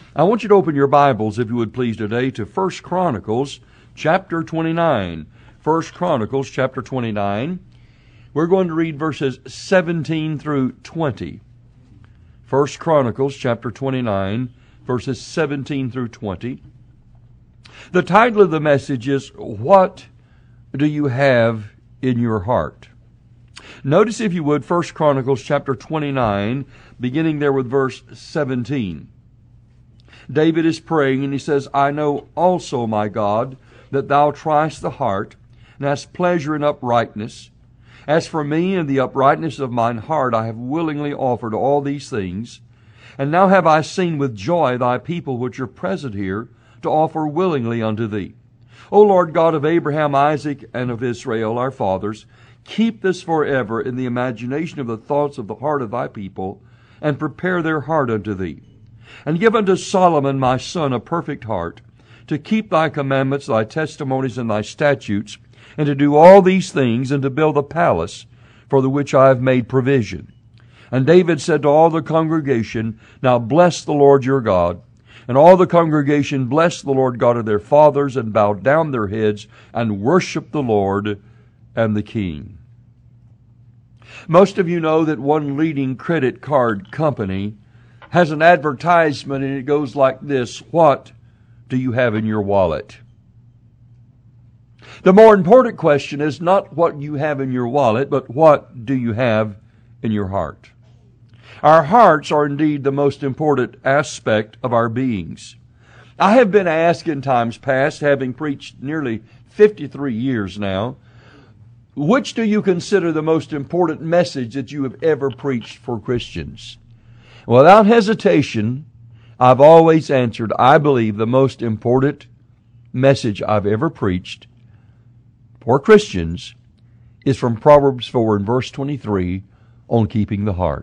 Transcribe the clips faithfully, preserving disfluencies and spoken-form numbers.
I want you to open your Bibles, if you would please, today to First Chronicles chapter twenty-nine. First Chronicles chapter twenty-nine. We're going to read verses seventeen through twenty. First Chronicles chapter twenty-nine, verses seventeen through twenty. The title of the message is, What Do You Have in Your Heart? Notice, if you would, First Chronicles chapter twenty-nine, beginning there with verse seventeen. David is praying, and he says, I know also, my God, that thou triest the heart, and hast pleasure in uprightness. As for me and the uprightness of mine heart, I have willingly offered all these things. And now have I seen with joy thy people which are present here, to offer willingly unto thee. O Lord God of Abraham, Isaac, and of Israel, our fathers, keep this forever in the imagination of the thoughts of the heart of thy people, and prepare their heart unto thee. And give unto Solomon my son a perfect heart, to keep thy commandments, thy testimonies, and thy statutes, and to do all these things, and to build a palace, for the which I have made provision. And David said to all the congregation, Now bless the Lord your God. And all the congregation blessed the Lord God of their fathers, and bowed down their heads, and worshiped the Lord and the King. Most of you know that one leading credit card company has an advertisement, and it goes like this: What do you have in your wallet? The more important question is not what you have in your wallet, but what do you have in your heart? Our hearts are indeed the most important aspect of our beings. I have been asked in times past, having preached nearly fifty-three years now, which do you consider the most important message that you have ever preached for Christians? Without hesitation, I've always answered, I believe the most important message I've ever preached for Christians is from Proverbs four and verse twenty-three on keeping the heart.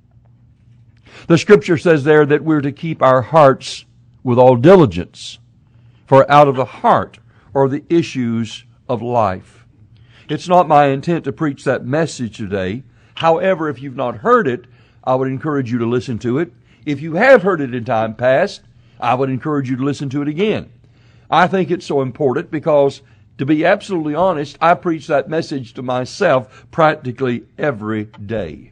The Scripture says there that we're to keep our hearts with all diligence, for out of the heart are the issues of life. It's not my intent to preach that message today. However, if you've not heard it, I would encourage you to listen to it. If you have heard it in time past, I would encourage you to listen to it again. I think it's so important because, to be absolutely honest, I preach that message to myself practically every day.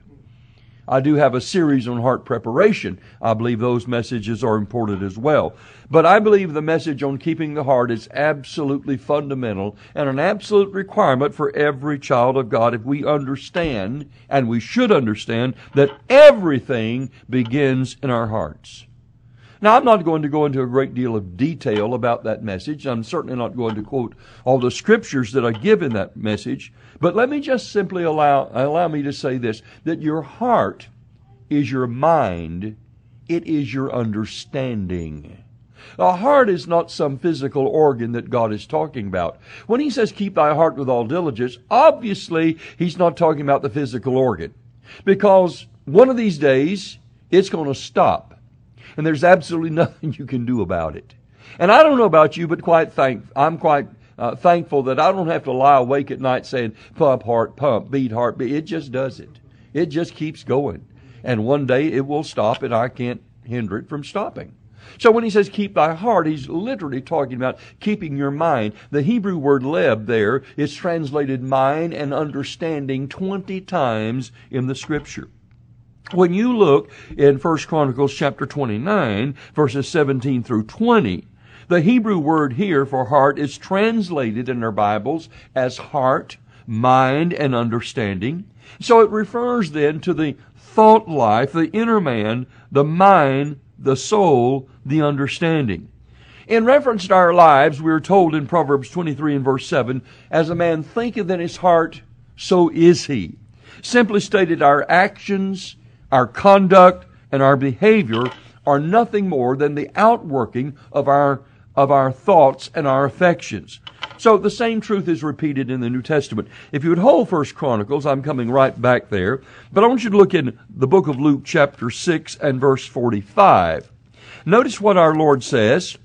I do have a series on heart preparation. I believe those messages are important as well. But I believe the message on keeping the heart is absolutely fundamental and an absolute requirement for every child of God if we understand, and we should understand, that everything begins in our hearts. Now, I'm not going to go into a great deal of detail about that message. I'm certainly not going to quote all the scriptures that I give in that message. But let me just simply allow, allow me to say this, that your heart is your mind. It is your understanding. The heart is not some physical organ that God is talking about. When He says, keep thy heart with all diligence, obviously He's not talking about the physical organ. Because one of these days, it's going to stop. And there's absolutely nothing you can do about it. And I don't know about you, but quite thank, I'm quite uh, thankful that I don't have to lie awake at night saying, pump, heart, pump, beat, heart, beat. It just does it. It just keeps going. And one day it will stop, and I can't hinder it from stopping. So when He says keep thy heart, He's literally talking about keeping your mind. The Hebrew word leb there is translated mind and understanding twenty times in the Scripture. When you look in First Chronicles chapter twenty-nine, verses seventeen through twenty, the Hebrew word here for heart is translated in our Bibles as heart, mind, and understanding. So it refers then to the thought life, the inner man, the mind, the soul, the understanding. In reference to our lives, we are told in Proverbs twenty-three and verse seven, As a man thinketh in his heart, so is he. Simply stated, our actions, our conduct, and our behavior are nothing more than the outworking of our of our thoughts and our affections. So the same truth is repeated in the New Testament. If you would hold First Chronicles, I'm coming right back there, but I want you to look in the book of Luke chapter six and verse forty-five. Notice what our Lord says,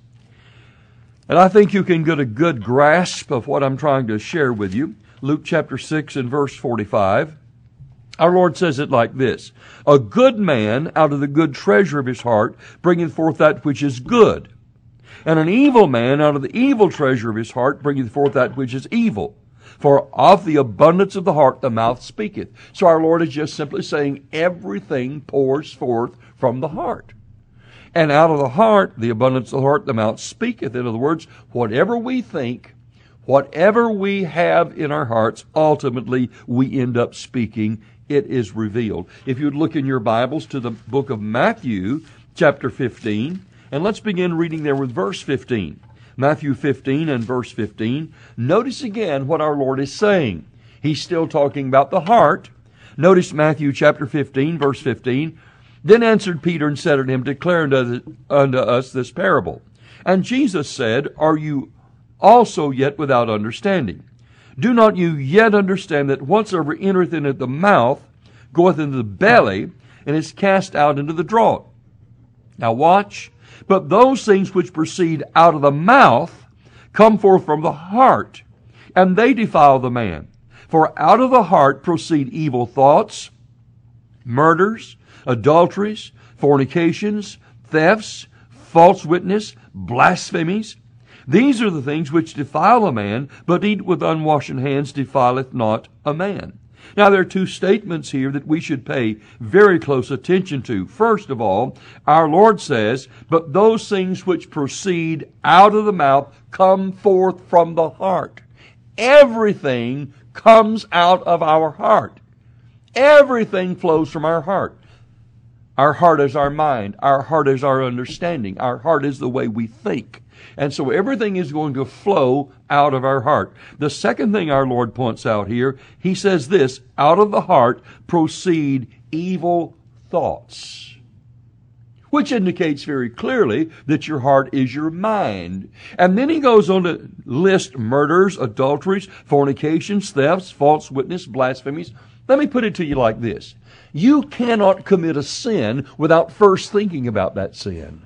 and I think you can get a good grasp of what I'm trying to share with you. Luke chapter six and verse forty-five. Our Lord says it like this: a good man out of the good treasure of his heart bringeth forth that which is good, and an evil man out of the evil treasure of his heart bringeth forth that which is evil. For of the abundance of the heart the mouth speaketh. So our Lord is just simply saying everything pours forth from the heart. And out of the heart, the abundance of the heart, the mouth speaketh. In other words, whatever we think, whatever we have in our hearts, ultimately we end up speaking. It is revealed. If you'd look in your Bibles to the book of Matthew, chapter fifteen, and let's begin reading there with verse fifteen. Matthew fifteen and verse fifteen. Notice again what our Lord is saying. He's still talking about the heart. Notice Matthew chapter fifteen, verse fifteen. Then answered Peter and said unto him, Declare unto, unto us this parable. And Jesus said, Are you also yet without understanding? Do not you yet understand that whatsoever entereth into the mouth goeth into the belly, and is cast out into the draught? Now watch. But those things which proceed out of the mouth come forth from the heart, and they defile the man. For out of the heart proceed evil thoughts, murders, adulteries, fornications, thefts, false witness, blasphemies. These are the things which defile a man, but eat with unwashen hands defileth not a man. Now, there are two statements here that we should pay very close attention to. First of all, our Lord says, but those things which proceed out of the mouth come forth from the heart. Everything comes out of our heart. Everything flows from our heart. Our heart is our mind. Our heart is our understanding. Our heart is the way we think. And so everything is going to flow out of our heart. The second thing our Lord points out here, He says this, out of the heart proceed evil thoughts, which indicates very clearly that your heart is your mind. And then He goes on to list murders, adulteries, fornications, thefts, false witness, blasphemies. Let me put it to you like this. You cannot commit a sin without first thinking about that sin.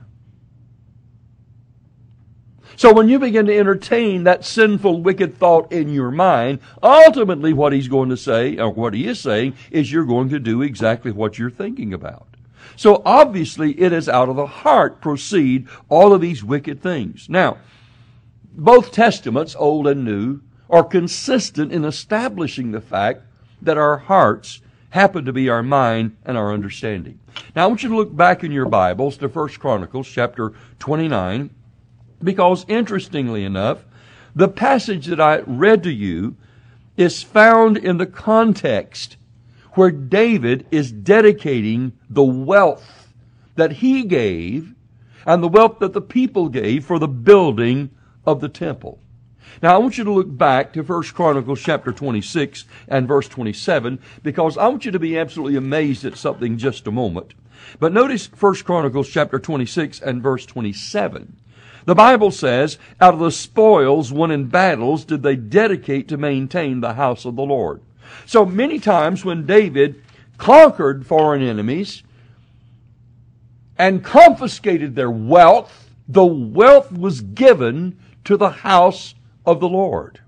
So when you begin to entertain that sinful, wicked thought in your mind, ultimately what He's going to say, or what He is saying, is you're going to do exactly what you're thinking about. So obviously it is out of the heart proceed all of these wicked things. Now, both testaments, Old and New, are consistent in establishing the fact that our hearts happen to be our mind and our understanding. Now I want you to look back in your Bibles to First Chronicles chapter twenty-nine, because interestingly enough, the passage that I read to you is found in the context where David is dedicating the wealth that he gave and the wealth that the people gave for the building of the temple. Now I want you to look back to First Chronicles chapter twenty-six and verse twenty-seven, because I want you to be absolutely amazed at something just a moment. But notice First Chronicles chapter twenty-six and verse twenty-seven. The Bible says, out of the spoils won in battles did they dedicate to maintain the house of the Lord. So many times when David conquered foreign enemies and confiscated their wealth, the wealth was given to the house of the Lord.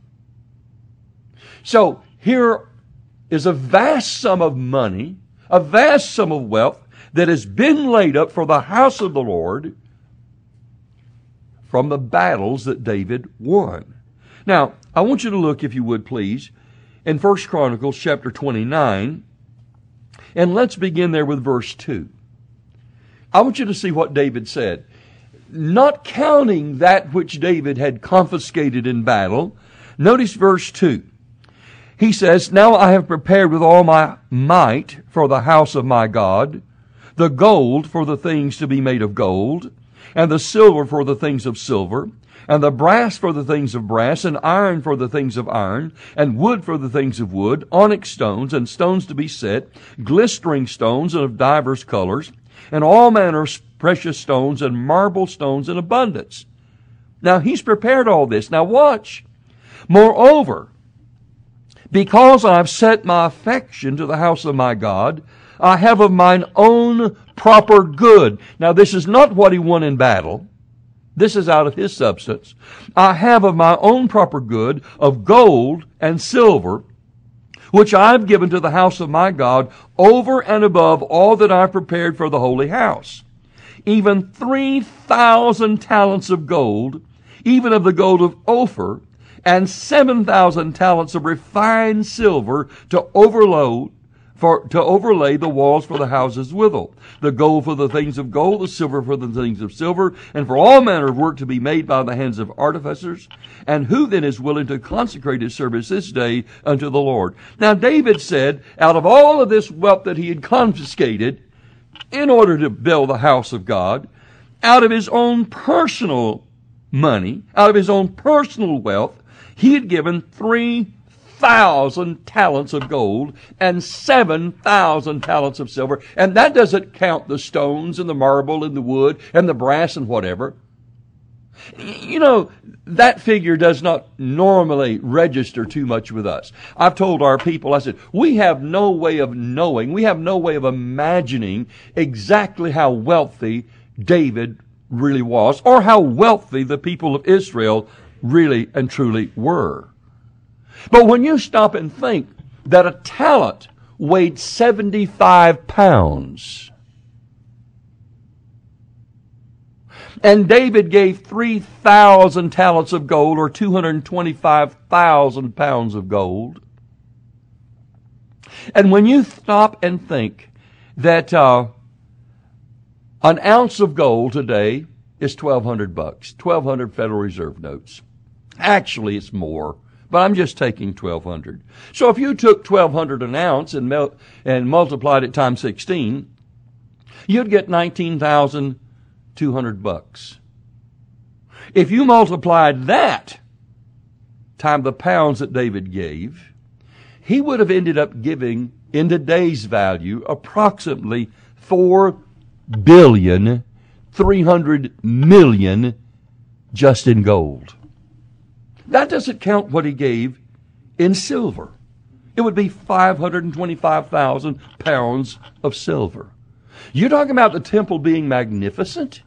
So here is a vast sum of money, a vast sum of wealth that has been laid up for the house of the Lord from the battles that David won. Now, I want you to look, if you would please, in First Chronicles chapter twenty-nine, and let's begin there with verse two. I want you to see what David said. Not counting that which David had confiscated in battle, notice verse two. He says, Now I have prepared with all my might for the house of my God, the gold for the things to be made of gold, and the silver for the things of silver, and the brass for the things of brass, and iron for the things of iron, and wood for the things of wood, onyx stones, and stones to be set, glistering stones, and of divers colors, and all manner of precious stones, and marble stones in abundance. Now, he's prepared all this. Now, watch. Moreover, because I've set my affection to the house of my God, I have of mine own proper good. Now, this is not what he won in battle. This is out of his substance. I have of my own proper good of gold and silver, which I've given to the house of my God, over and above all that I've prepared for the holy house. Even three thousand talents of gold, even of the gold of Ophir, and seven thousand talents of refined silver to overload, for, to overlay the walls for the houses withal. The gold for the things of gold, the silver for the things of silver, and for all manner of work to be made by the hands of artificers. And who then is willing to consecrate his service this day unto the Lord? Now David said, out of all of this wealth that he had confiscated in order to build the house of God, out of his own personal money, out of his own personal wealth, he had given three thousand talents of gold and seven thousand talents of silver. And that doesn't count the stones and the marble and the wood and the brass and whatever. You know, that figure does not normally register too much with us. I've told our people, I said, we have no way of knowing, we have no way of imagining exactly how wealthy David really was, or how wealthy the people of Israel really and truly were. But when you stop and think that a talent weighed seventy-five pounds, and David gave three thousand talents of gold, or two hundred twenty-five thousand pounds of gold, and when you stop and think that uh, an ounce of gold today is twelve hundred bucks, twelve hundred Federal Reserve notes. Actually, it's more. But I'm just taking twelve hundred. So if you took twelve hundred an ounce and mel- and multiplied it times sixteen, you'd get nineteen thousand two hundred bucks. If you multiplied that times the pounds that David gave, he would have ended up giving, in today's value, approximately four billion three hundred million just in gold. That doesn't count what he gave in silver. It would be five hundred twenty-five thousand pounds of silver. You're talking about the temple being magnificent?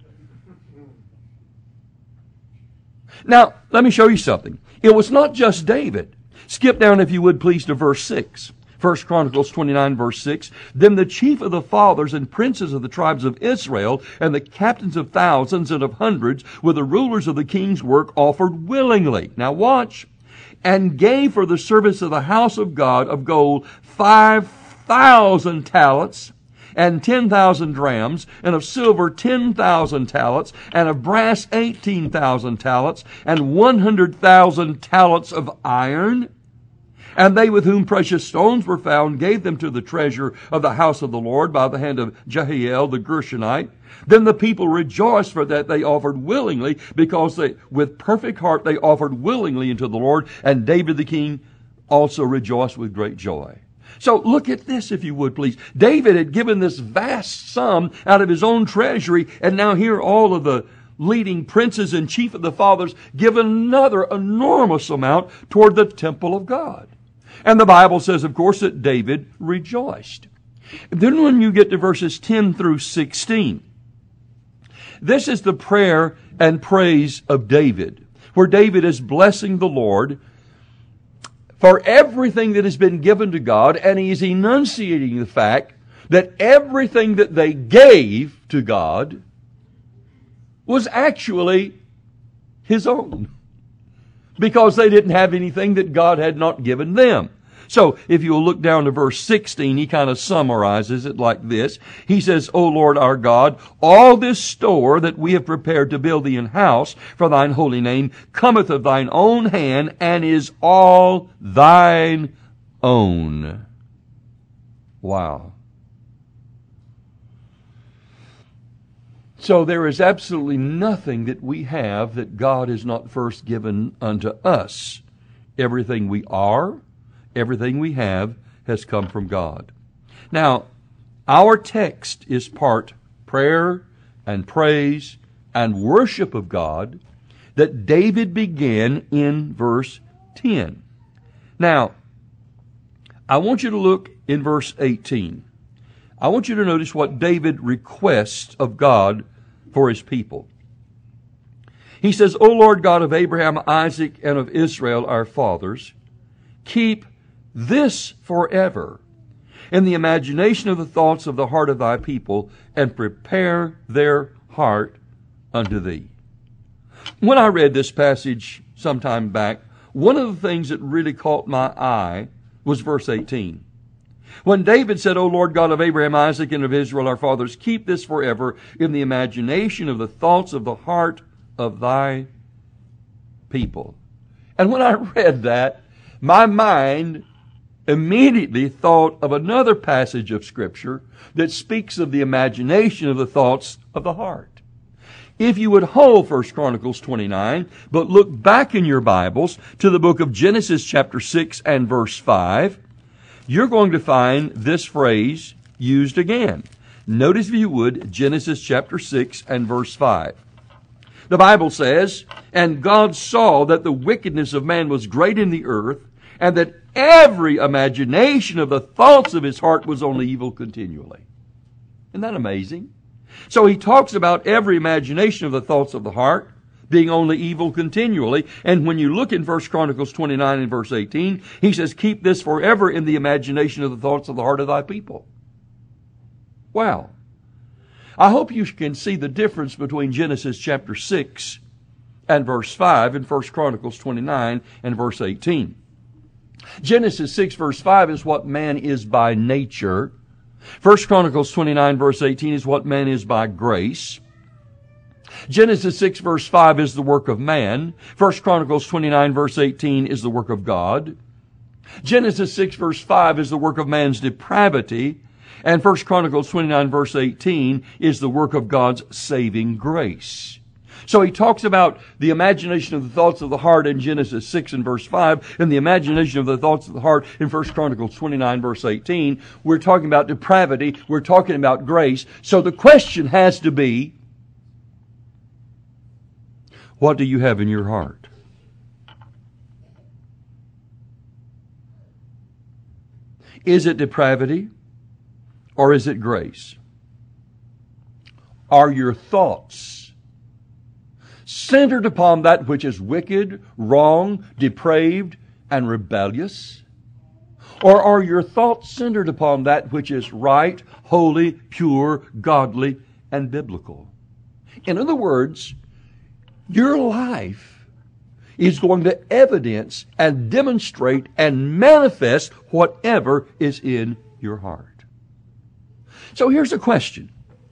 Now, let me show you something. It was not just David. Skip down, if you would, please, to verse six. First Chronicles twenty-nine, verse six. Then the chief of the fathers and princes of the tribes of Israel, and the captains of thousands and of hundreds, with the rulers of the king's work, offered willingly. Now watch. And gave for the service of the house of God of gold five thousand talents, and ten thousand drams, and of silver ten thousand talents, and of brass eighteen thousand talents, and one hundred thousand talents of iron. And they with whom precious stones were found gave them to the treasure of the house of the Lord by the hand of Jehiel the Gershonite. Then the people rejoiced for that they offered willingly, because they, with perfect heart, they offered willingly unto the Lord. And David the king also rejoiced with great joy. So look at this, if you would, please. David had given this vast sum out of his own treasury, and now here all of the leading princes and chief of the fathers give another enormous amount toward the temple of God. And the Bible says, of course, that David rejoiced. Then when you get to verses ten through sixteen, this is the prayer and praise of David, where David is blessing the Lord for everything that has been given to God, and he is enunciating the fact that everything that they gave to God was actually his own, because they didn't have anything that God had not given them. So if you'll look down to verse sixteen, he kind of summarizes it like this. He says, O Lord our God, all this store that we have prepared to build thee an house for thine holy name cometh of thine own hand, and is all thine own. Wow. So there is absolutely nothing that we have that God has not first given unto us. Everything we are, everything we have has come from God. Now, our text is part prayer and praise and worship of God that David began in verse ten. Now, I want you to look in verse eighteen. I want you to notice what David requests of God for his people. He says, O Lord God of Abraham, Isaac, and of Israel, our fathers, keep this forever in the imagination of the thoughts of the heart of thy people, and prepare their heart unto thee. When I read this passage some time back, one of the things that really caught my eye was verse eighteen. When David said, O Lord God of Abraham, Isaac, and of Israel our fathers, keep this forever in the imagination of the thoughts of the heart of thy people. And when I read that, my mind immediately thought of another passage of Scripture that speaks of the imagination of the thoughts of the heart. If you would hold First Chronicles twenty-nine, but look back in your Bibles to the book of Genesis chapter six and verse five, you're going to find this phrase used again. Notice, if you would, Genesis chapter six and verse five. The Bible says, And God saw that the wickedness of man was great in the earth, and that every imagination of the thoughts of his heart was only evil continually. Isn't that amazing? So he talks about every imagination of the thoughts of the heart being only evil continually. And when you look in First Chronicles twenty-nine and verse eighteen, he says, keep this forever in the imagination of the thoughts of the heart of thy people. Wow. I hope you can see the difference between Genesis chapter six and verse five and First Chronicles twenty-nine and verse eighteen. Genesis six verse five is what man is by nature. First Chronicles twenty-nine verse eighteen is what man is by grace. Genesis six verse five is the work of man. First Chronicles twenty-nine verse eighteen is the work of God. Genesis six verse five is the work of man's depravity. And First Chronicles twenty-nine verse eighteen is the work of God's saving grace. So he talks about the imagination of the thoughts of the heart in Genesis six and verse five, and the imagination of the thoughts of the heart in First Chronicles twenty-nine verse eighteen. We're talking about depravity. We're talking about grace. So the question has to be, what do you have in your heart? Is it depravity or is it grace? Are your thoughts centered upon that which is wicked, wrong, depraved, and rebellious? Or are your thoughts centered upon that which is right, holy, pure, godly, and biblical? In other words, your life is going to evidence and demonstrate and manifest whatever is in your heart. So here's a question.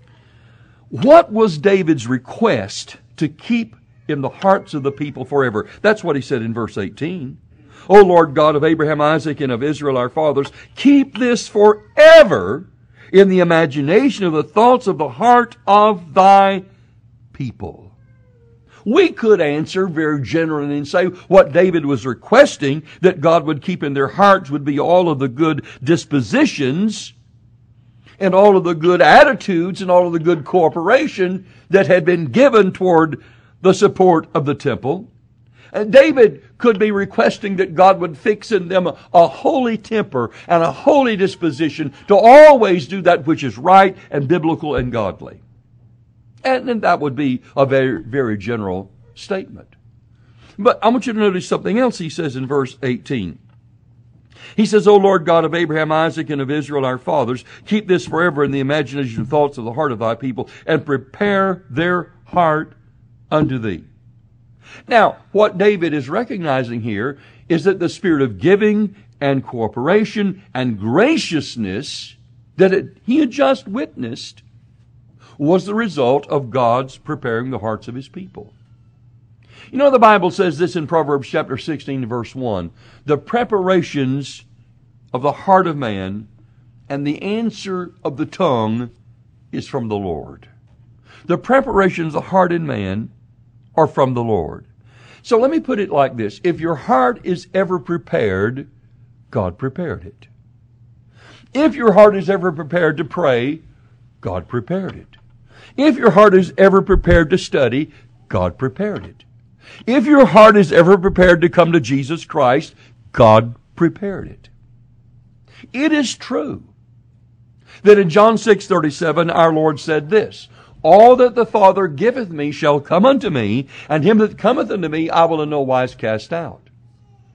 What was David's request to keep in the hearts of the people forever? That's what he said in verse eighteen. O Lord God of Abraham, Isaac, and of Israel our fathers, keep this forever in the imagination of the thoughts of the heart of thy people. We could answer very generally and say what David was requesting that God would keep in their hearts would be all of the good dispositions and all of the good attitudes and all of the good cooperation that had been given toward the support of the temple. And David could be requesting that God would fix in them a, a holy temper and a holy disposition to always do that which is right and biblical and godly. And, and that would be a very, very general statement. But I want you to notice something else he says in verse eighteen. He says, O Lord God of Abraham, Isaac, and of Israel our fathers, keep this forever in the imagination and thoughts of the heart of thy people, and prepare their heart unto thee. Now, what David is recognizing here is that the spirit of giving and cooperation and graciousness that it, he had just witnessed was the result of God's preparing the hearts of his people. You know, the Bible says this in Proverbs chapter sixteen, verse one. The preparations of the heart of man and the answer of the tongue is from the Lord. The preparations of the heart in man are from the Lord. So let me put it like this. If your heart is ever prepared, God prepared it. If your heart is ever prepared to pray, God prepared it. If your heart is ever prepared to study, God prepared it. If your heart is ever prepared to come to Jesus Christ, God prepared it. It is true that in John six thirty-seven our Lord said this, All that the Father giveth me shall come unto me, and him that cometh unto me I will in no wise cast out.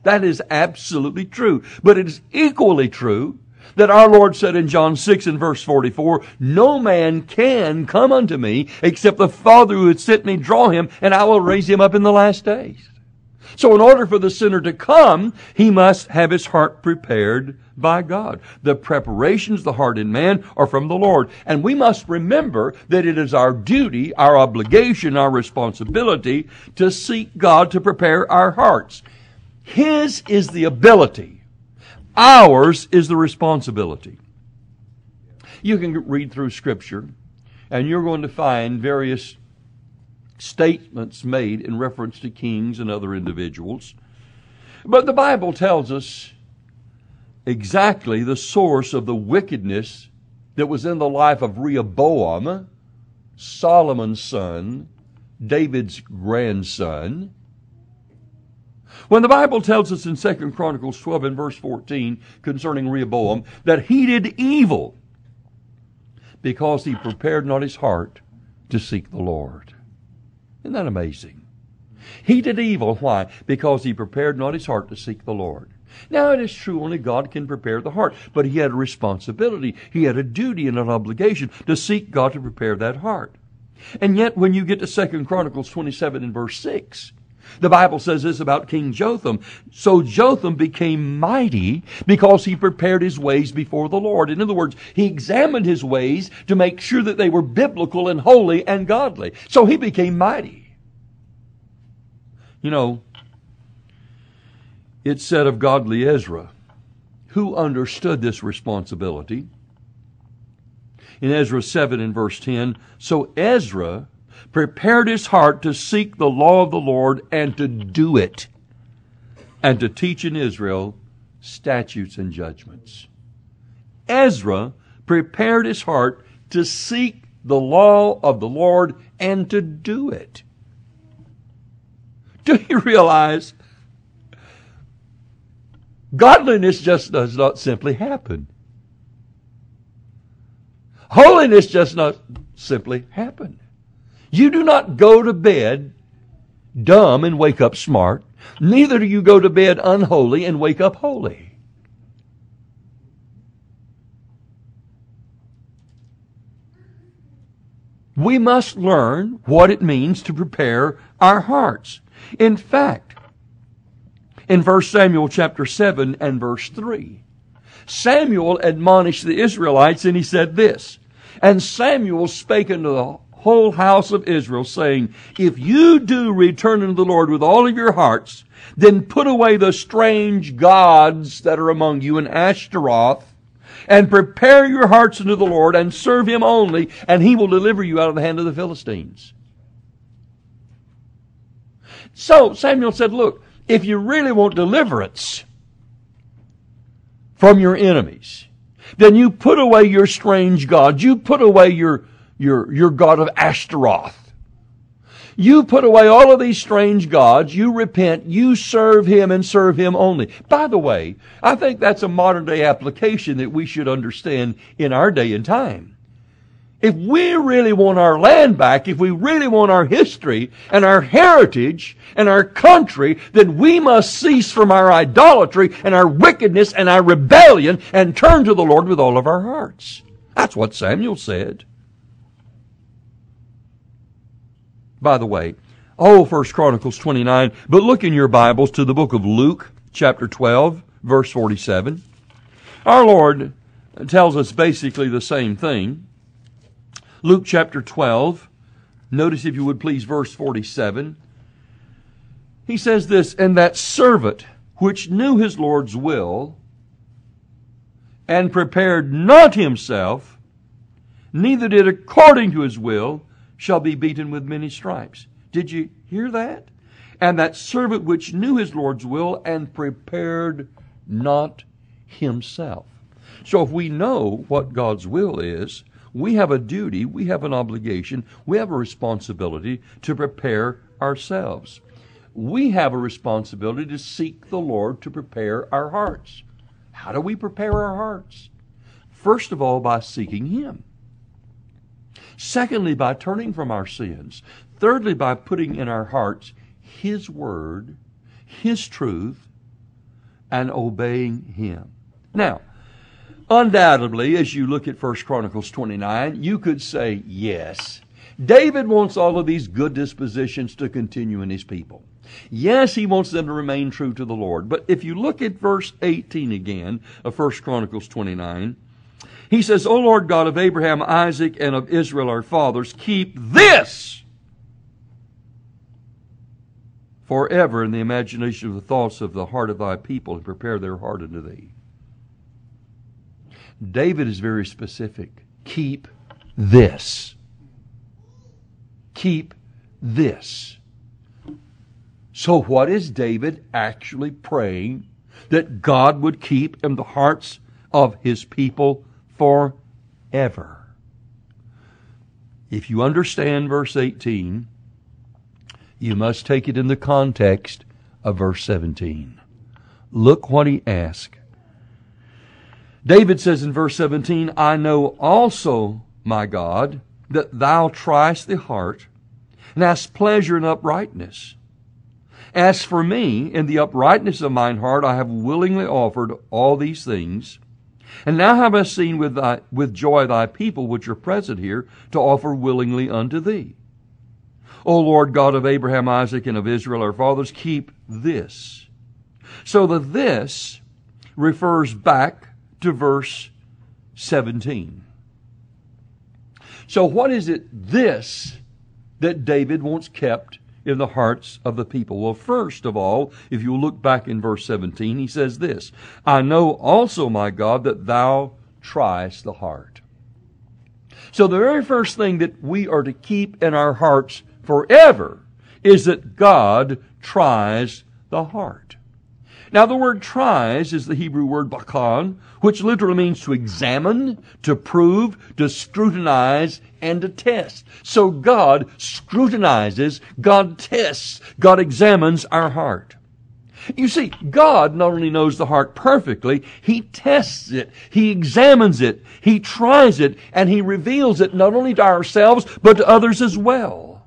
That is absolutely true. But it is equally true that our Lord said in John six and verse forty-four, no man can come unto me except the Father who had sent me draw him, and I will raise him up in the last days. So in order for the sinner to come, he must have his heart prepared by God. The preparations of the heart in man are from the Lord. And we must remember that it is our duty, our obligation, our responsibility to seek God to prepare our hearts. His is the ability. Ours is the responsibility. You can read through Scripture, and you're going to find various statements made in reference to kings and other individuals. But the Bible tells us exactly the source of the wickedness that was in the life of Rehoboam, Solomon's son, David's grandson. When the Bible tells us in Second Chronicles twelve and verse fourteen concerning Rehoboam that he did evil because he prepared not his heart to seek the Lord. Isn't that amazing? He did evil. Why? Because he prepared not his heart to seek the Lord. Now it is true only God can prepare the heart, but he had a responsibility. He had a duty and an obligation to seek God to prepare that heart. And yet when you get to Second Chronicles twenty-seven and verse six, the Bible says this about King Jotham. So Jotham became mighty because he prepared his ways before the Lord. In other words, he examined his ways to make sure that they were biblical and holy and godly. So he became mighty. You know, it's said of godly Ezra, who understood this responsibility. In Ezra seven and verse ten, so Ezra prepared his heart to seek the law of the Lord and to do it, and to teach in Israel statutes and judgments. Ezra prepared his heart to seek the law of the Lord and to do it. Do you realize godliness just does not simply happen? Holiness just not simply happen. You do not go to bed dumb and wake up smart. Neither do you go to bed unholy and wake up holy. We must learn what it means to prepare our hearts. In fact, in First Samuel chapter seven and verse three, Samuel admonished the Israelites, and he said this, and Samuel spake unto the whole house of Israel, saying, if you do return unto the Lord with all of your hearts, then put away the strange gods that are among you in Ashtaroth, and prepare your hearts unto the Lord, and serve him only, and he will deliver you out of the hand of the Philistines. So Samuel said, look, if you really want deliverance from your enemies, then you put away your strange gods. You put away your Your, your God of Ashtaroth. You put away all of these strange gods. You repent. You serve him and serve him only. By the way, I think that's a modern day application that we should understand in our day and time. If we really want our land back, if we really want our history and our heritage and our country, then we must cease from our idolatry and our wickedness and our rebellion and turn to the Lord with all of our hearts. That's what Samuel said. By the way, oh, First Chronicles twenty-nine, but look in your Bibles to the book of Luke, chapter twelve, verse forty-seven. Our Lord tells us basically the same thing. Luke chapter twelve, notice if you would please verse forty-seven. He says this, and that servant which knew his Lord's will and prepared not himself, neither did according to his will, shall be beaten with many stripes. Did you hear that? And that servant which knew his Lord's will and prepared not himself. So if we know what God's will is, we have a duty, we have an obligation, we have a responsibility to prepare ourselves. We have a responsibility to seek the Lord to prepare our hearts. How do we prepare our hearts? First of all, by seeking him. Secondly, by turning from our sins. Thirdly, by putting in our hearts his word, his truth, and obeying Him. Now, undoubtedly, as you look at First Chronicles twenty-nine, you could say, yes, David wants all of these good dispositions to continue in his people. Yes, he wants them to remain true to the Lord. But if you look at verse eighteen again of First Chronicles twenty-nine, he says, O Lord God of Abraham, Isaac, and of Israel our fathers, keep this forever in the imagination of the thoughts of the heart of thy people, and prepare their heart unto thee. David is very specific. Keep this. Keep this. So what is David actually praying that God would keep in the hearts of His people forever? If you understand verse eighteen, you must take it in the context of verse seventeen. Look what he asks. David says in verse seventeen, I know also, my God, that thou triest the heart, and hast pleasure in uprightness. As for me, in the uprightness of mine heart, I have willingly offered all these things. And now have I seen with thy, with joy thy people which are present here, to offer willingly unto thee. O Lord God of Abraham, Isaac, and of Israel our fathers, keep this. So the this refers back to verse seventeen. So what is it this that David wants kept in the hearts of the people? Well, first of all, if you look back in verse seventeen, he says this, I know also, my God, that thou triest the heart. So the very first thing that we are to keep in our hearts forever is that God tries the heart. Now, the word tries is the Hebrew word bakan, which literally means to examine, to prove, to scrutinize, and to test. So God scrutinizes, God tests, God examines our heart. You see, God not only knows the heart perfectly, He tests it, He examines it, He tries it, and He reveals it not only to ourselves, but to others as well.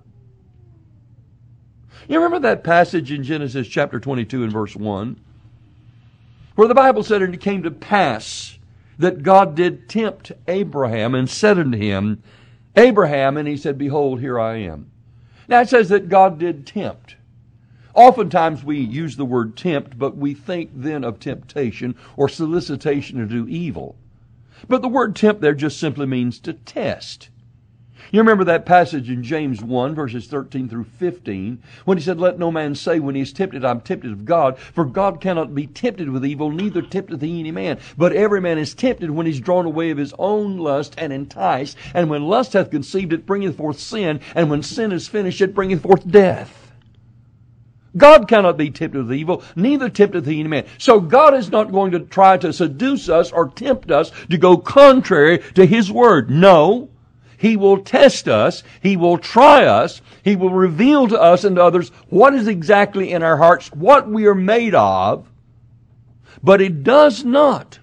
You remember that passage in Genesis chapter twenty-two and verse one? Where the Bible said, and it came to pass that God did tempt Abraham and said unto him, Abraham, and he said, Behold, here I am. Now it says that God did tempt. Oftentimes we use the word tempt, but we think then of temptation or solicitation to do evil. But the word tempt there just simply means to test. You remember that passage in James one, verses thirteen through fifteen, when he said, Let no man say when he is tempted, I'm tempted of God, for God cannot be tempted with evil, neither tempteth he any man. But every man is tempted when he is drawn away of his own lust and enticed. And when lust hath conceived, it bringeth forth sin. And when sin is finished, it bringeth forth death. God cannot be tempted with evil, neither tempteth he any man. So God is not going to try to seduce us or tempt us to go contrary to His Word. No. He will test us. He will try us. He will reveal to us and to others what is exactly in our hearts, what we are made of. But it does not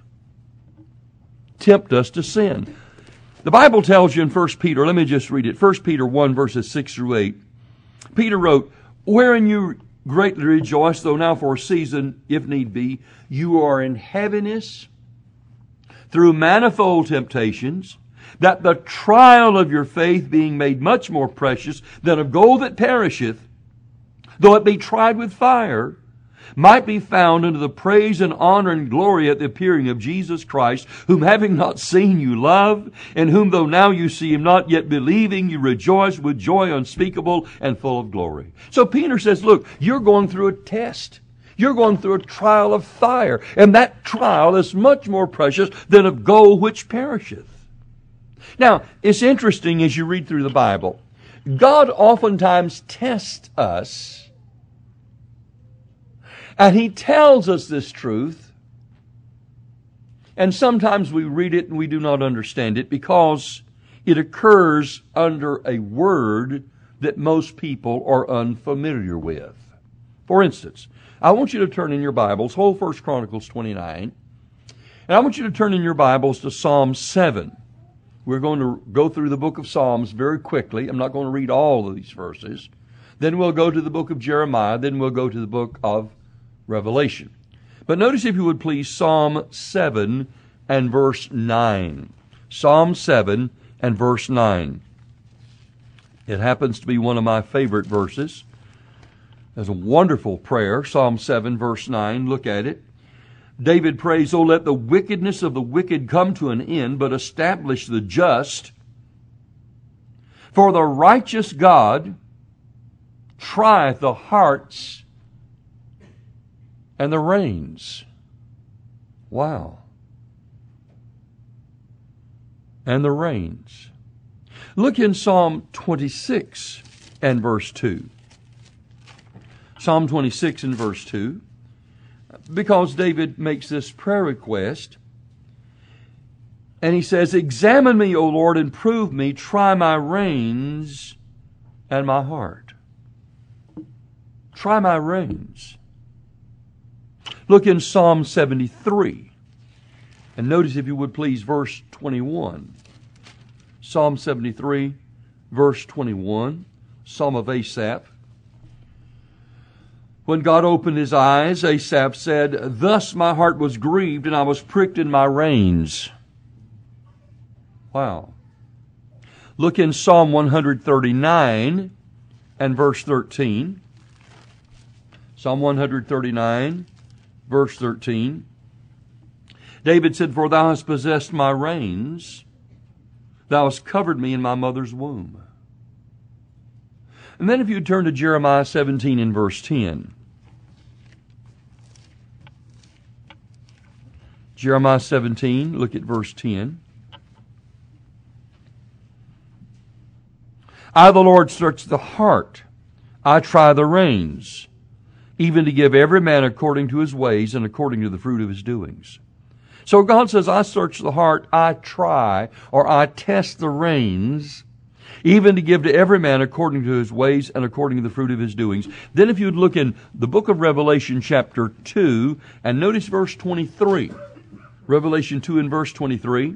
tempt us to sin. The Bible tells you in First Peter, let me just read it, First Peter one, verses six through eight. Peter wrote, Wherein you greatly rejoice, though now for a season, if need be, you are in heaviness through manifold temptations, that the trial of your faith, being made much more precious than of gold that perisheth, though it be tried with fire, might be found unto the praise and honor and glory at the appearing of Jesus Christ, whom having not seen you love, and whom though now you see Him not, yet believing you rejoice with joy unspeakable and full of glory. So Peter says, look, you're going through a test. You're going through a trial of fire, and that trial is much more precious than of gold which perisheth. Now, it's interesting as you read through the Bible, God oftentimes tests us, and He tells us this truth, and sometimes we read it and we do not understand it because it occurs under a word that most people are unfamiliar with. For instance, I want you to turn in your Bibles, whole First Chronicles twenty-nine, and I want you to turn in your Bibles to Psalm seven. We're going to go through the book of Psalms very quickly. I'm not going to read all of these verses. Then we'll go to the book of Jeremiah. Then we'll go to the book of Revelation. But notice, if you would please, Psalm seven and verse nine. Psalm seven and verse nine. It happens to be one of my favorite verses. There's a wonderful prayer, Psalm seven, verse nine. Look at it. David prays, "O let the wickedness of the wicked come to an end, but establish the just. For the righteous God trieth the hearts and the reins." Wow. And the reins. Look in Psalm twenty-six and verse two. Psalm twenty-six and verse two. Because David makes this prayer request. And he says, "Examine me, O Lord, and prove me. Try my reins and my heart." Try my reins. Look in Psalm seventy-three. And notice, if you would please, verse twenty-one. Psalm seventy-three, verse twenty-one. Psalm of Asaph. When God opened his eyes, Asaph said, "Thus my heart was grieved, and I was pricked in my reins." Wow. Look in Psalm one thirty-nine and verse thirteen. Psalm one thirty-nine, verse thirteen. David said, "For thou hast possessed my reins, thou hast covered me in my mother's womb." And then if you turn to Jeremiah seventeen and verse ten. Jeremiah seventeen, look at verse ten. "I, the Lord, search the heart. I try the reins, even to give every man according to his ways and according to the fruit of his doings." So God says, I search the heart, I try, or I test the reins, even to give to every man according to his ways and according to the fruit of his doings. Then if you'd look in the book of Revelation chapter two, and notice verse twenty-three. Revelation two and verse twenty-three.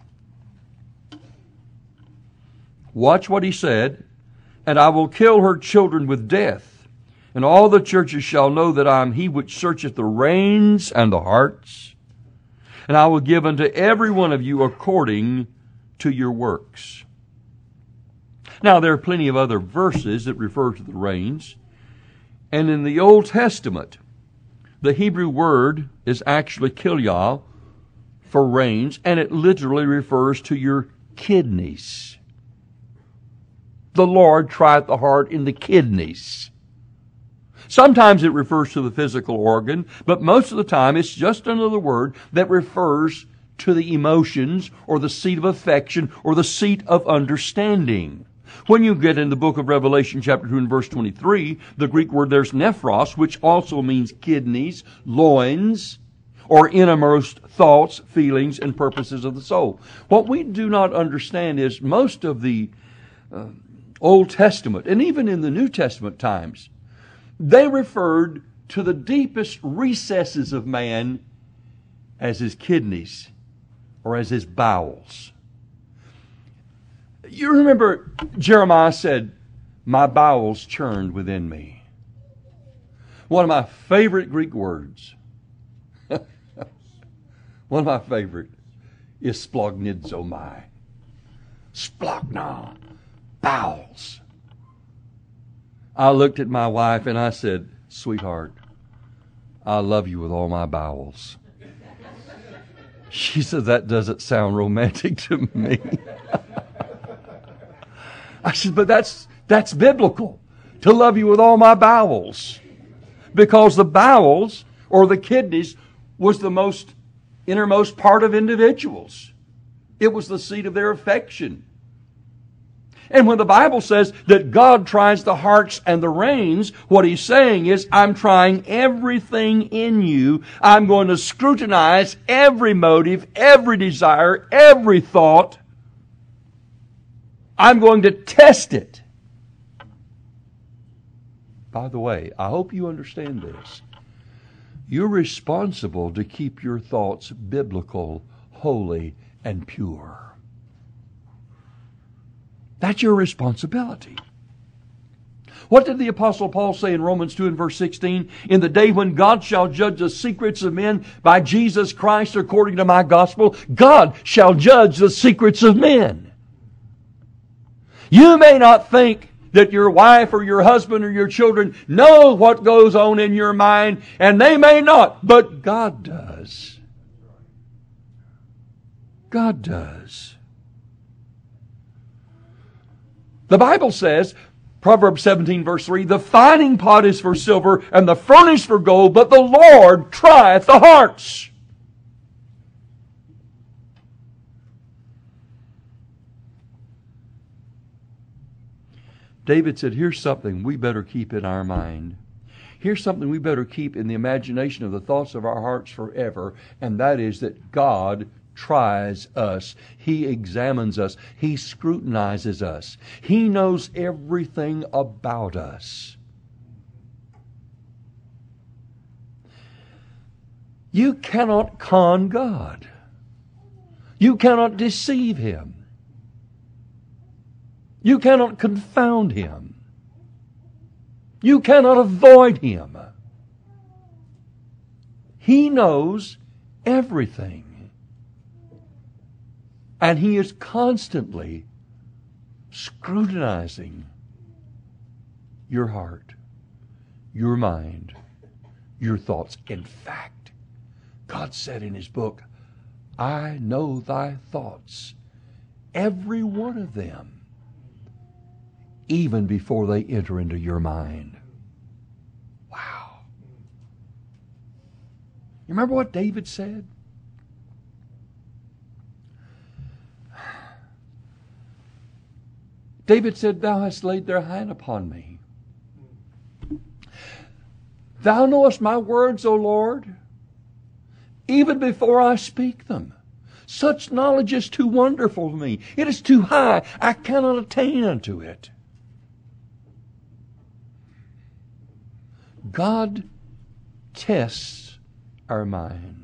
Watch what he said. "And I will kill her children with death, and all the churches shall know that I am he which searcheth the reins and the hearts. And I will give unto every one of you according to your works." Now, there are plenty of other verses that refer to the reins. And in the Old Testament, the Hebrew word is actually kilyah for reins, and it literally refers to your kidneys. The Lord trieth the heart in the kidneys. Sometimes it refers to the physical organ, but most of the time it's just another word that refers to the emotions or the seat of affection or the seat of understanding. When you get in the book of Revelation chapter two and verse twenty-three, the Greek word there's nephros, which also means kidneys, loins, or innermost thoughts, feelings, and purposes of the soul. What we do not understand is most of the uh, Old Testament, and even in the New Testament times, they referred to the deepest recesses of man as his kidneys or as his bowels. You remember Jeremiah said, "My bowels churned within me." One of my favorite Greek words, one of my favorite, is splagnidzomai. Splagna, bowels. I looked at my wife and I said, "Sweetheart, I love you with all my bowels." She said, "That doesn't sound romantic to me." I said, "But that's that's biblical, to love you with all my bowels." Because the bowels, or the kidneys, was the most innermost part of individuals. It was the seat of their affection. And when the Bible says that God tries the hearts and the reins, what He's saying is, I'm trying everything in you. I'm going to scrutinize every motive, every desire, every thought. I'm going to test it. By the way, I hope you understand this. You're responsible to keep your thoughts biblical, holy, and pure. That's your responsibility. What did the Apostle Paul say in Romans two and verse sixteen? In the day when God shall judge the secrets of men by Jesus Christ according to my gospel, God shall judge the secrets of men. You may not think that your wife or your husband or your children know what goes on in your mind, and they may not, but God does. God does. The Bible says, Proverbs seventeen verse three, the fining pot is for silver and the furnace for gold, but the Lord trieth the hearts. David said, here's something we better keep in our mind. Here's something we better keep in the imagination of the thoughts of our hearts forever, and that is that God tries us. He examines us. He scrutinizes us. He knows everything about us. You cannot con God. You cannot deceive Him. You cannot confound Him. You cannot avoid Him. He knows everything. And He is constantly scrutinizing your heart, your mind, your thoughts. In fact, God said in His book, I know thy thoughts, every one of them, even before they enter into your mind. Wow. You remember what David said? David said, Thou hast laid their hand upon me. Thou knowest my words, O Lord, even before I speak them. Such knowledge is too wonderful for me. It is too high. I cannot attain unto it. God tests our mind.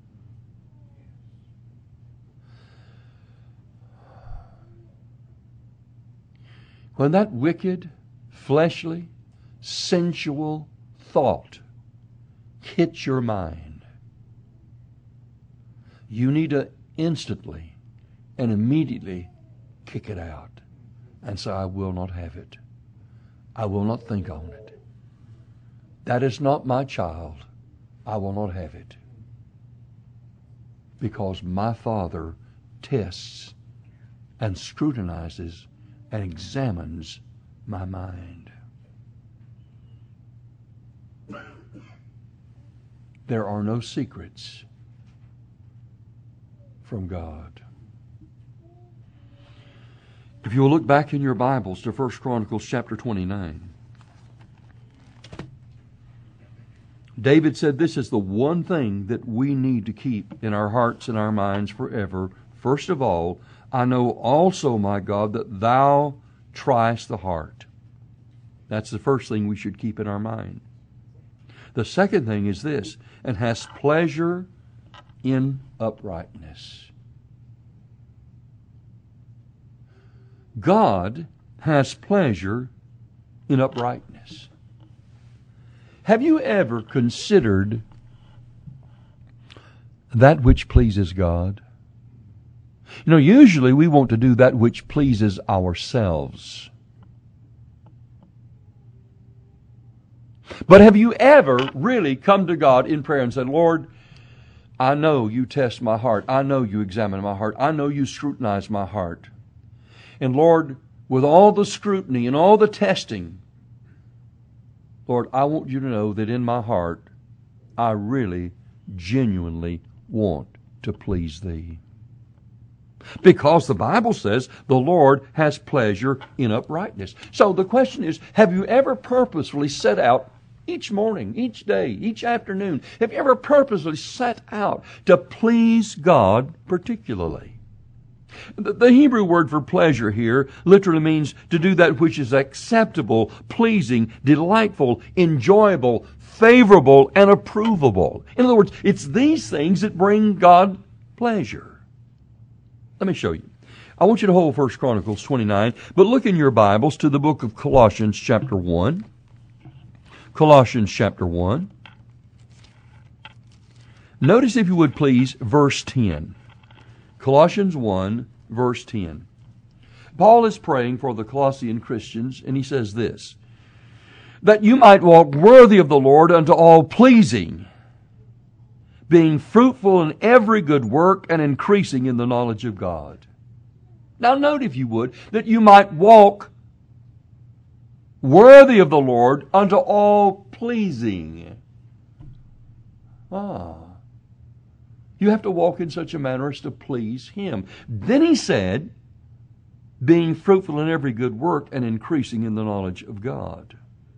When that wicked, fleshly, sensual thought hits your mind, you need to instantly and immediately kick it out and say, I will not have it. I will not think on it. That is not my child. I will not have it. Because my Father tests and scrutinizes and examines my mind. There are no secrets from God. If you will look back in your Bibles to First Chronicles chapter twenty-nine, David said this is the one thing that we need to keep in our hearts and our minds forever. First of all, I know also, my God, that Thou triest the heart. That's the first thing we should keep in our mind. The second thing is this, and hast pleasure in uprightness. God has pleasure in uprightness. Have you ever considered that which pleases God? You know, usually we want to do that which pleases ourselves. But have you ever really come to God in prayer and said, Lord, I know you test my heart. I know you examine my heart. I know you scrutinize my heart. And Lord, with all the scrutiny and all the testing, Lord, I want you to know that in my heart, I really, genuinely want to please Thee. Because the Bible says the Lord has pleasure in uprightness. So the question is, have you ever purposefully set out each morning, each day, each afternoon, have you ever purposefully set out to please God particularly? The, the Hebrew word for pleasure here literally means to do that which is acceptable, pleasing, delightful, enjoyable, favorable, and approvable. In other words, it's these things that bring God pleasure. Let me show you. I want you to hold First Chronicles twenty-nine, but look in your Bibles to the book of Colossians chapter one. Colossians chapter one. Notice, if you would please, verse ten. Colossians one, verse ten. Paul is praying for the Colossian Christians, and he says this, that you might walk worthy of the Lord unto all pleasing, being fruitful in every good work and increasing in the knowledge of God. Now note, if you would, that you might walk worthy of the Lord unto all pleasing. Ah. You have to walk in such a manner as to please Him. Then he said, being fruitful in every good work and increasing in the knowledge of God.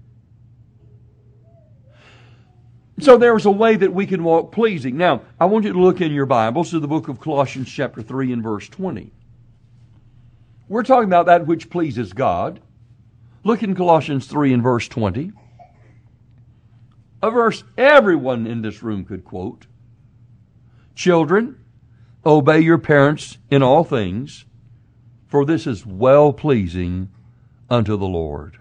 So there's a way that we can walk pleasing. Now, I want you to look in your Bibles to the book of Colossians chapter three and verse twenty. We're talking about that which pleases God. Look in Colossians three and verse twenty. A verse everyone in this room could quote. Children, obey your parents in all things, for this is well-pleasing unto the Lord.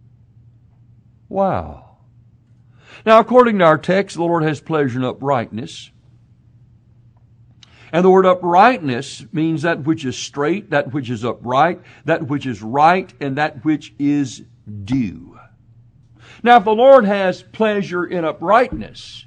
Wow. Now, according to our text, the Lord has pleasure in uprightness. And the word uprightness means that which is straight, that which is upright, that which is right, and that which is due. Now, if the Lord has pleasure in uprightness,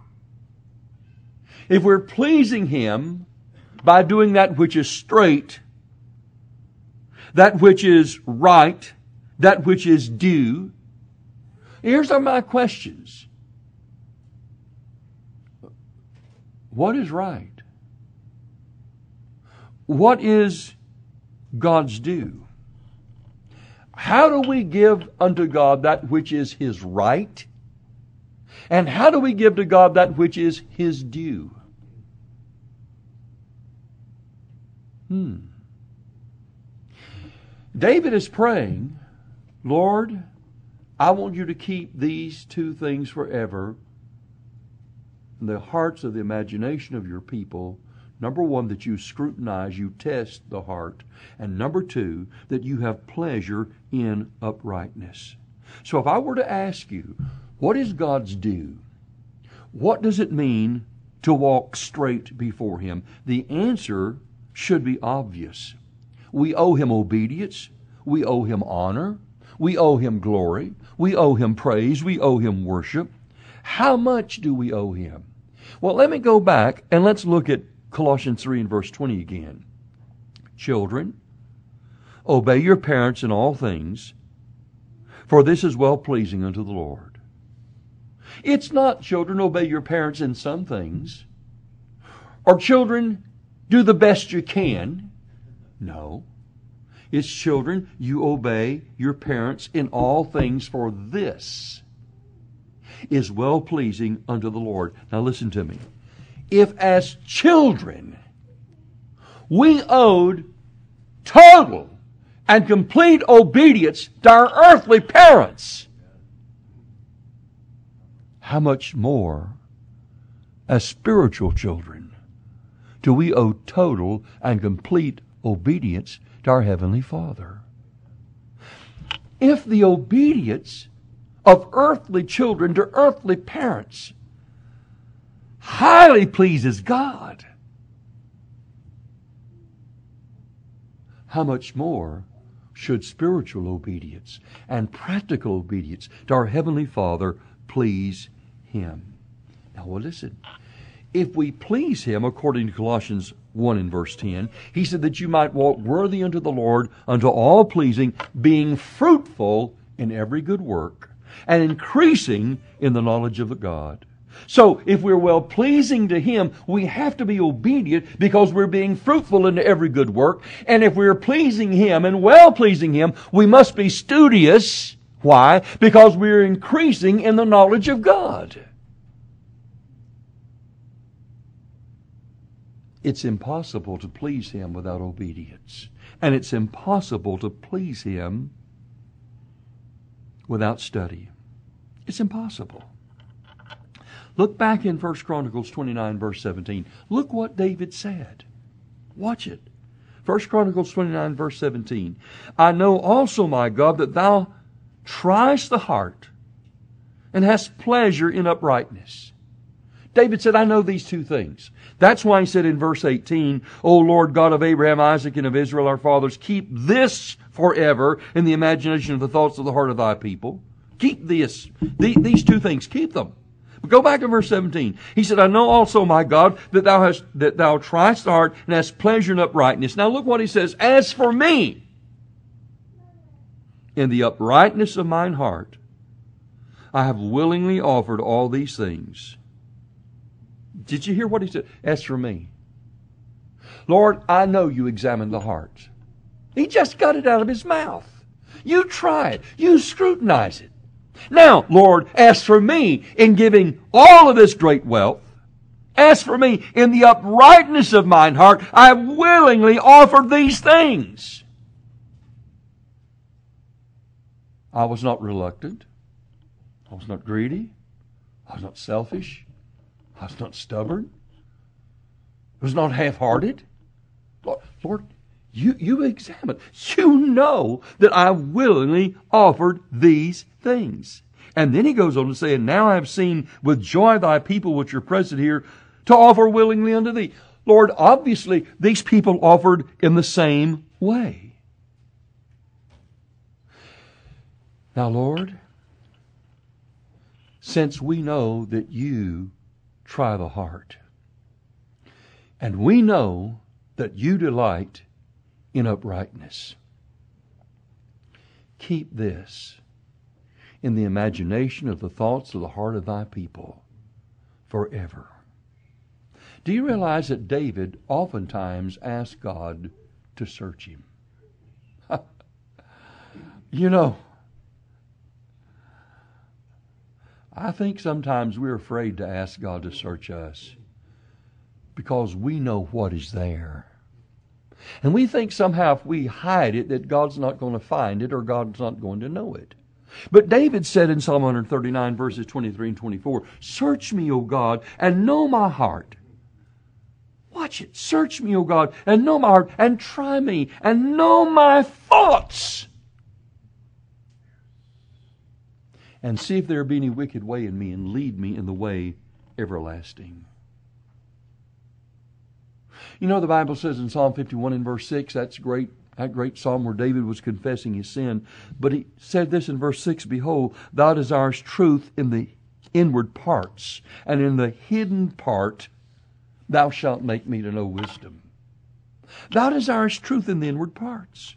if we're pleasing Him by doing that which is straight, that which is right, that which is due, here's are my questions. What is right? What is God's due? How do we give unto God that which is His right? And how do we give to God that which is His due? Hmm. David is praying, Lord, I want you to keep these two things forever in the hearts of the imagination of your people. Number one, that you scrutinize, you test the heart. And number two, that you have pleasure in uprightness. So if I were to ask you, what is God's due? What does it mean to walk straight before Him? The answer should be obvious. We owe Him obedience. We owe Him honor. We owe Him glory. We owe Him praise. We owe Him worship. How much do we owe Him? Well, let me go back and let's look at Colossians three and verse twenty again. Children, obey your parents in all things, for this is well-pleasing unto the Lord. It's not, children, obey your parents in some things, or children, do the best you can. No. It's, children, you obey your parents in all things, for this is well-pleasing unto the Lord. Now listen to me. If as children we owed total and complete obedience to our earthly parents, how much more as spiritual children do we owe total and complete obedience to our Heavenly Father? If the obedience of earthly children to earthly parents highly pleases God, how much more should spiritual obedience and practical obedience to our Heavenly Father please Him? Now, well, listen. If we please Him, according to Colossians one and verse ten, He said that you might walk worthy unto the Lord, unto all pleasing, being fruitful in every good work, and increasing in the knowledge of God. So, if we're well-pleasing to Him, we have to be obedient because we're being fruitful in every good work. And if we're pleasing Him and well-pleasing Him, we must be studious. Why? Because we're increasing in the knowledge of God. It's impossible to please Him without obedience. And it's impossible to please Him without study. It's impossible. Look back in First Chronicles twenty-nine, verse seventeen. Look what David said. Watch it. First Chronicles twenty-nine, verse seventeen. I know also, my God, that thou triest the heart and hast pleasure in uprightness. David said, I know these two things. That's why he said in verse eighteen, O Lord God of Abraham, Isaac, and of Israel, our fathers, keep this forever in the imagination of the thoughts of the heart of thy people. Keep this. These two things, keep them. But go back to verse seventeen. He said, I know also, my God, that thou hast that thou triest the heart and hast pleasure in uprightness. Now look what he says. As for me, in the uprightness of mine heart, I have willingly offered all these things. Did you hear what he said? As for me. Lord, I know you examine the heart. He just got it out of his mouth. You try it. You scrutinize it. Now, Lord, as for me in giving all of this great wealth, as for me in the uprightness of mine heart, I have willingly offered these things. I was not reluctant. I was not greedy. I was not selfish. I was not stubborn. I was not half-hearted. Lord, Lord you, you examine. You know that I willingly offered these things. And then he goes on to say, and now I have seen with joy thy people which are present here to offer willingly unto thee. Lord, obviously these people offered in the same way. Now, Lord, since we know that you try the heart, and we know that you delight in uprightness, keep this in the imagination of the thoughts of the heart of thy people forever. Do you realize that David oftentimes asked God to search him? You know, I think sometimes we're afraid to ask God to search us because we know what is there. And we think somehow if we hide it that God's not going to find it or God's not going to know it. But David said in Psalm one thirty-nine verses twenty-three and twenty-four, search me, O God, and know my heart. Watch it. Search me, O God, and know my heart, and try me, and know my thoughts. And see if there be any wicked way in me, and lead me in the way everlasting. You know, the Bible says in Psalm fifty-one and verse six, that's great, that great psalm where David was confessing his sin. But he said this in verse six, behold, thou desirest truth in the inward parts, and in the hidden part thou shalt make me to know wisdom. Thou desirest truth in the inward parts.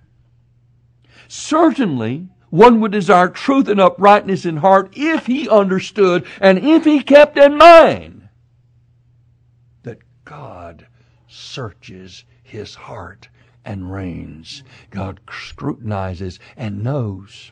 Certainly, one would desire truth and uprightness in heart if he understood and if he kept in mind that God searches his heart and reigns. God scrutinizes and knows.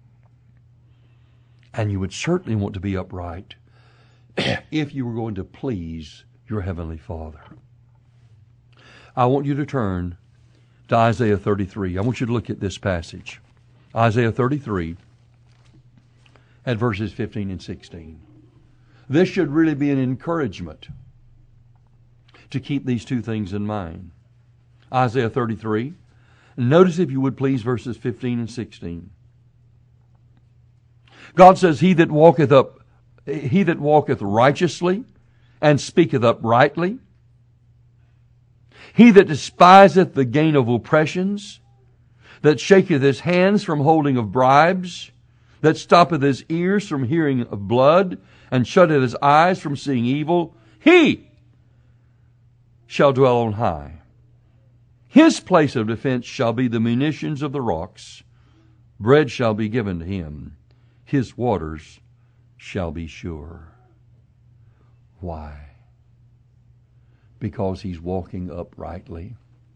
And you would certainly want to be upright if you were going to please your Heavenly Father. I want you to turn to Isaiah thirty-three. I want you to look at this passage. Isaiah thirty-three at verses fifteen and sixteen. This should really be an encouragement to keep these two things in mind. Isaiah thirty-three. Notice, if you would please, verses fifteen and sixteen. God says, He that walketh up, he that walketh righteously and speaketh uprightly, he that despiseth the gain of oppressions, that shaketh his hands from holding of bribes, that stoppeth his ears from hearing of blood, and shutteth his eyes from seeing evil, he shall dwell on high. His place of defense shall be the munitions of the rocks. Bread shall be given to him. His waters shall be sure. Why? Because he's walking uprightly.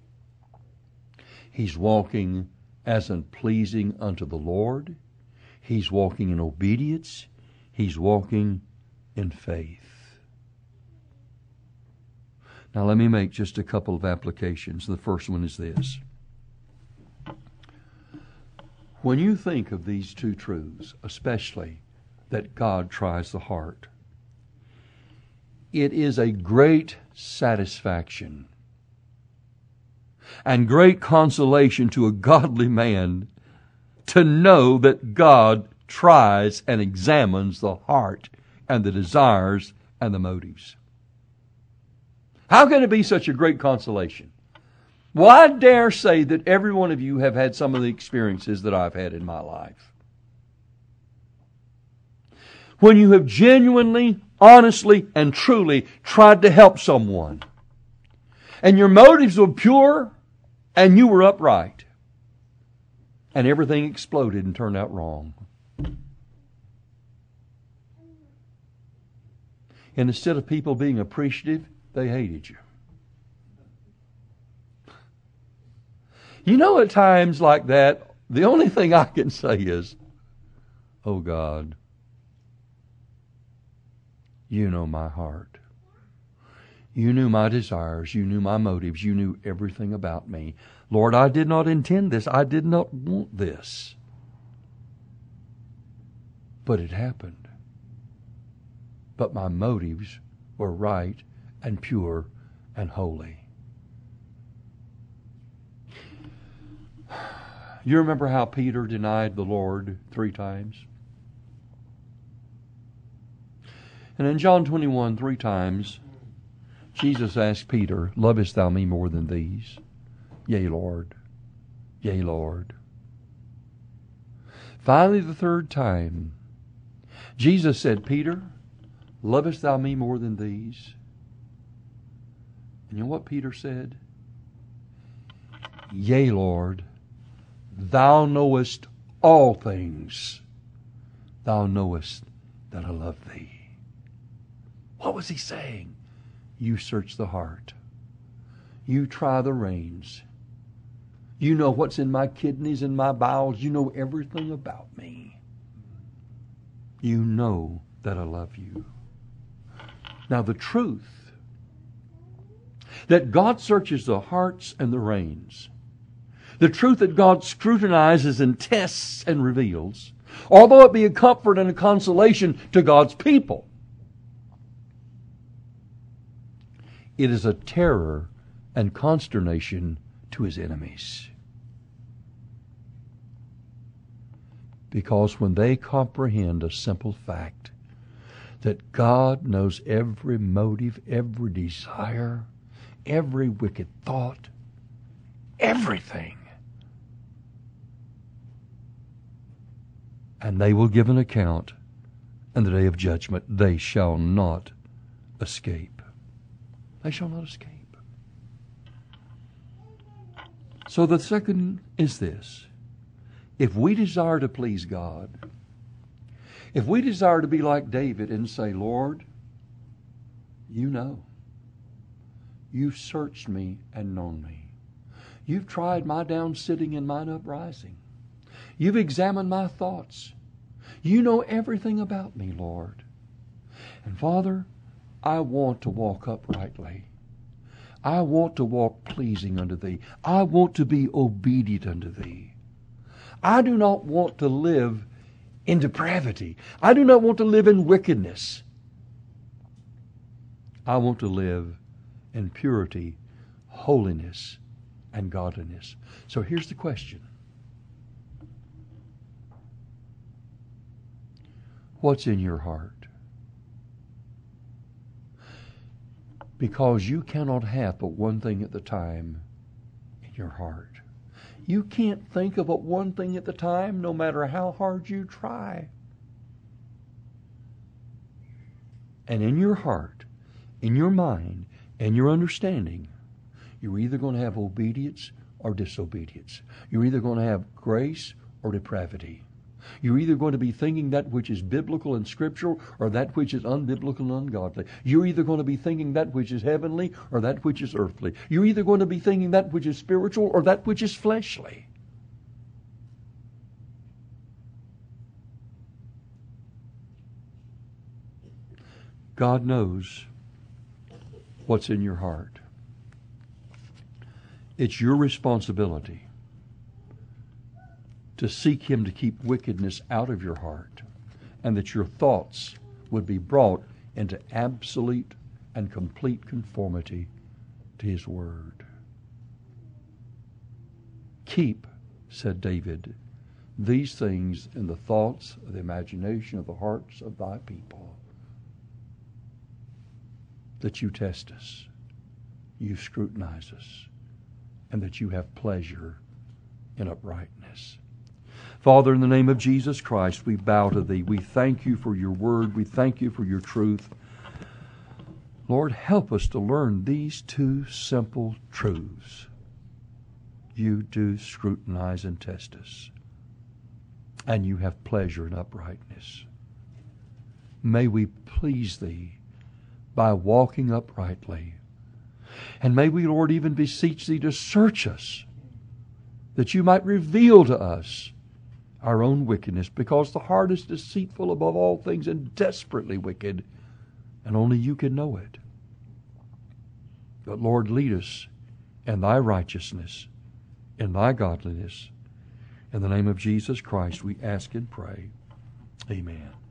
He's walking as unpleasing unto the Lord. He's walking in obedience. He's walking in faith. Now let me make just a couple of applications. The first one is this. When you think of these two truths, especially that God tries the heart, it is a great satisfaction and great consolation to a godly man to know that God tries and examines the heart and the desires and the motives. How can it be such a great consolation? Well, I dare say that every one of you have had some of the experiences that I've had in my life. When you have genuinely, honestly, and truly tried to help someone, and your motives were pure, and you were upright, and everything exploded and turned out wrong. And instead of people being appreciative, they hated you. You know, at times like that, the only thing I can say is, oh God, you know my heart. You knew my desires. You knew my motives. You knew everything about me. Lord, I did not intend this. I did not want this. But it happened. But my motives were right and pure and holy. You remember how Peter denied the Lord three times? And in John twenty-one, three times, Jesus asked Peter, lovest thou me more than these? Yea, Lord. Yea, Lord. Finally, the third time, Jesus said, Peter, lovest thou me more than these? And you know what Peter said? Yea, Lord. Thou knowest all things. Thou knowest that I love thee. What was he saying? You search the heart. You try the reins. You know what's in my kidneys and my bowels. You know everything about me. You know that I love you. Now the truth that God searches the hearts and the reins, the truth that God scrutinizes and tests and reveals, although it be a comfort and a consolation to God's people, it is a terror and consternation to His enemies. Because when they comprehend a simple fact that God knows every motive, every desire, every wicked thought, everything, and they will give an account in the day of judgment, they shall not escape. They shall not escape. So the second is this. If we desire to please God, if we desire to be like David and say, Lord, you know. You've searched me and known me. You've tried my down sitting and mine uprising. You've examined my thoughts. You know everything about me, Lord. And Father, I want to walk uprightly. I want to walk pleasing unto Thee. I want to be obedient unto Thee. I do not want to live in depravity. I do not want to live in wickedness. I want to live in purity, holiness, and godliness. So here's the question. What's in your heart? Because you cannot have but one thing at the time in your heart. You can't think of but one thing at the time, no matter how hard you try. And in your heart, in your mind, and your understanding, you're either going to have obedience or disobedience. You're either going to have grace or depravity. You're either going to be thinking that which is biblical and scriptural or that which is unbiblical and ungodly. You're either going to be thinking that which is heavenly or that which is earthly. You're either going to be thinking that which is spiritual or that which is fleshly. God knows what's in your heart. It's your responsibility to seek Him to keep wickedness out of your heart, and that your thoughts would be brought into absolute and complete conformity to His Word. Keep, said David, these things in the thoughts of the imagination of the hearts of thy people. That you test us, you scrutinize us, and that you have pleasure in uprightness. Father, in the name of Jesus Christ, we bow to Thee. We thank You for Your Word. We thank You for Your truth. Lord, help us to learn these two simple truths. You do scrutinize and test us, and You have pleasure in uprightness. May we please Thee by walking uprightly. And may we, Lord, even beseech Thee to search us, that You might reveal to us our own wickedness, because the heart is deceitful above all things and desperately wicked, and only You can know it. But Lord, lead us in Thy righteousness, in Thy godliness. In the name of Jesus Christ we ask and pray. Amen.